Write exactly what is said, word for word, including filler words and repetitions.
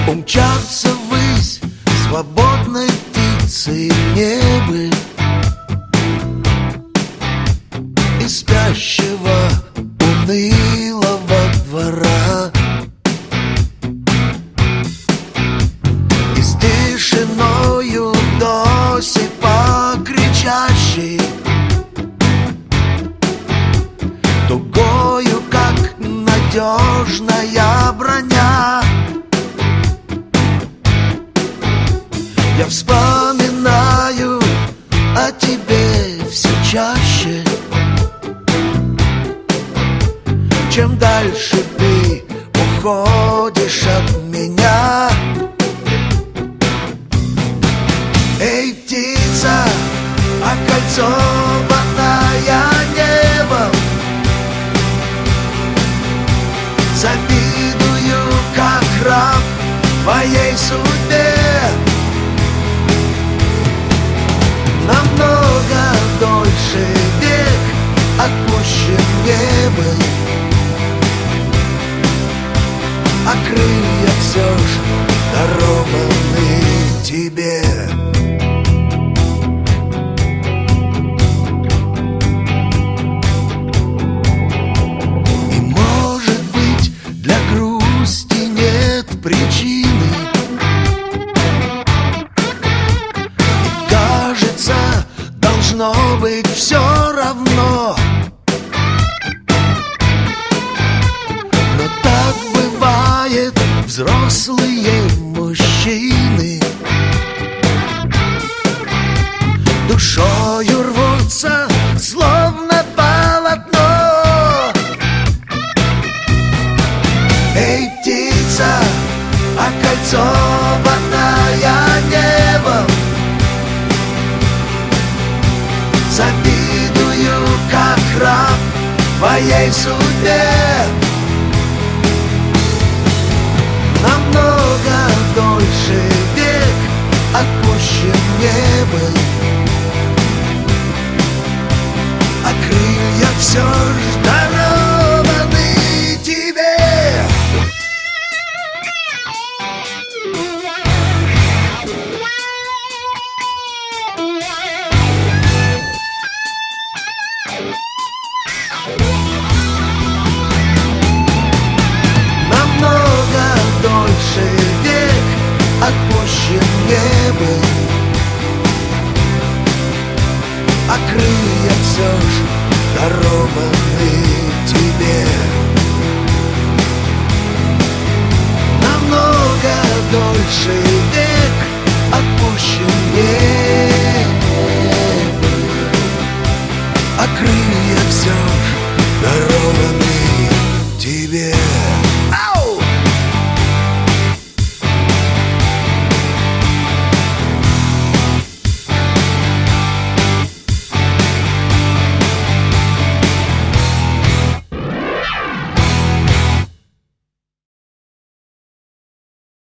умчаться ввысь свободной птицей небы из спящего унылого двора, и с тишиною до сих пор кричащей, тугою, как надежная броня. Я вспоминаю о тебе все чаще. Чем дальше ты уходишь от меня. Эй, птица, окольцованная небом, завидую, как раб, твоей судьбе. Намного дольше век отпущен не был, а крылья все ж дарованы тебе. И может быть, для грусти нет причины, и кажется, должно быть все равно. Но так бывает, взрослые мужчины душою рвутся, словно полотно. Эй, птица, окольцованная небом, завидую, как раб, твоей судьбе. Намного дольше век отпущен не был, а крылья все ж дарованы тебе. Намного дольше век отпущен не был, а крылья все ж